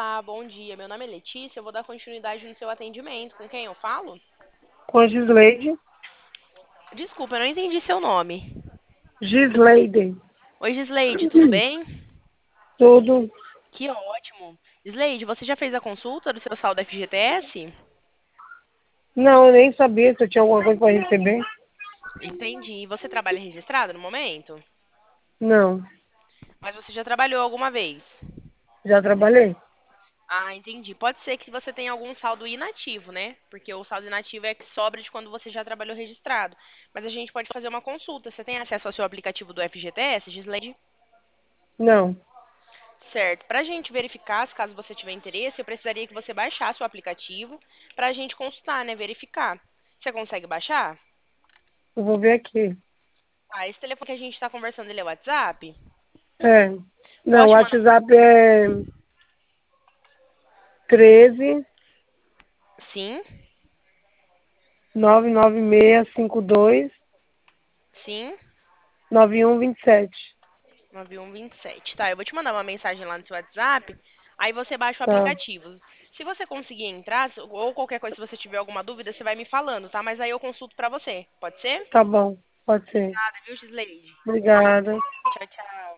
Olá, bom dia. Meu nome é Letícia. Eu vou dar continuidade no seu atendimento. Com quem eu falo? Com a Gisleide. Desculpa, eu não entendi seu nome. Gisleide. Oi, Gisleide, tudo bem? Tudo. Que ótimo. Gisleide, você já fez a consulta do seu saldo FGTS? Não, eu nem sabia se eu tinha alguma coisa para receber. Entendi. Você trabalha registrado no momento? Não, Mas você já trabalhou alguma vez? já trabalhei. Ah, entendi. Pode ser que você tenha algum saldo inativo, né? Porque o saldo inativo é que sobra de quando você já trabalhou registrado. Mas a gente pode fazer uma consulta. Você tem acesso ao seu aplicativo do FGTS, Gisleide? Não, Certo. Para a gente verificar, se caso você tiver interesse, eu precisaria que você baixasse o aplicativo para a gente consultar, né? Verificar. Você consegue baixar? eu vou ver aqui. Ah, esse telefone que a gente está conversando, ele é WhatsApp? É. Não, o Posso te mandar? WhatsApp é 13 Sim, 99652 sim. 9127. 9127. Tá, eu vou te mandar uma mensagem lá no seu WhatsApp, aí você baixa o Tá, aplicativo. Se você conseguir entrar, ou qualquer coisa, se você tiver alguma dúvida, você vai me falando, tá? Mas aí eu consulto pra você. Pode ser? tá bom. Pode ser. Nada, viu, Gisleide? Obrigada. Tchau, tchau.